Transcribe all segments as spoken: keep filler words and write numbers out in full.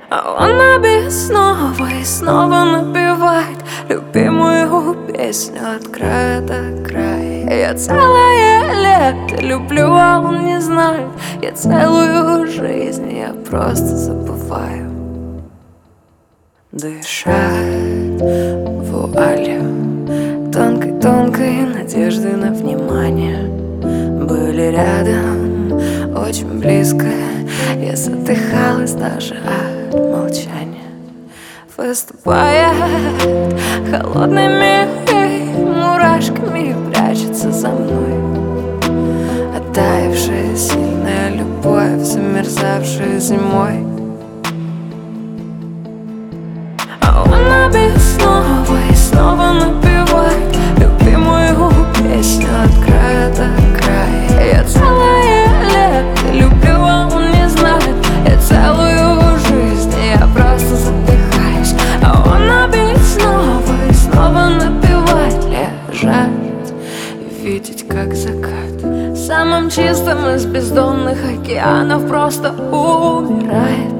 А он опять снова и снова напевает любимую песню от края до края. Я целое лето люблю, а он не знает. Я целую жизнь, я просто забываю дышать вуалью тонкой-тонкой надежды на внимание. Были рядом, очень близко. Я задыхалась даже от молчания. Выступая холодными мурашками, прячется за мной оттаившая сильная любовь, замерзавшая зимой. А он опять снова и снова напевает любимую песню от края до края. Я целое лето люблю, а он не знает. Я целую жизнь, я просто задыхаюсь. А он опять снова и снова напевает лежать и видеть, как закат самым чистым из бездонных океанов просто умирает.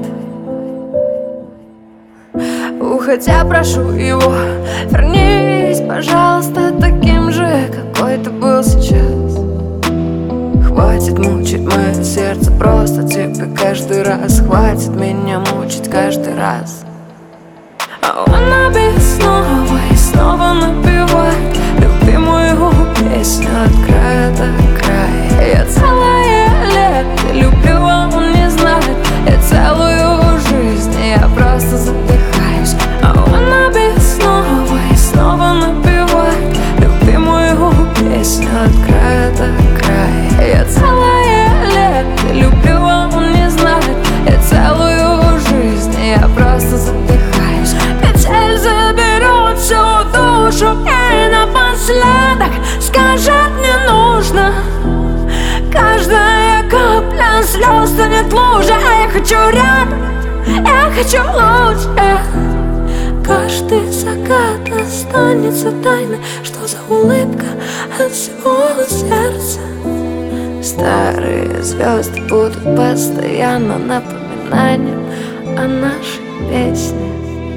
Уходя, прошу его, вернись, пожалуйста, таким же, какой ты был сейчас. Хватит мучить мое сердце, просто тебе каждый раз. Хватит меня мучить каждый раз. А он опять снова и снова напевает любимую песню от края до края. Я целое лето люблю, а он не знает. Я целую жизнь, я просто задыхаюсь. А он опять снова и снова напевает любимую песню от края до края. Я целое лето люблю, а он не знает. Я целую жизнь, я просто задыхаюсь. Печаль заберет всю душу и напоследок скажет: не нужно. Каждая капля слез станет лужей. А я хочу рядом, я хочу лучше. Каждый закат останется тайной. Что за улыбка от всего сердца? Старые звезды будут постоянно напоминанием о нашей песне.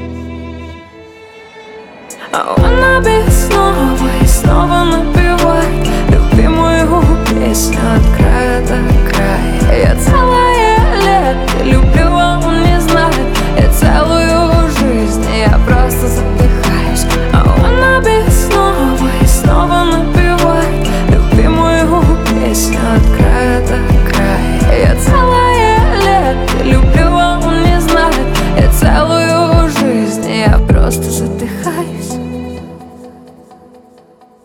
А он опять снова и снова напевает любимую песню от края до края.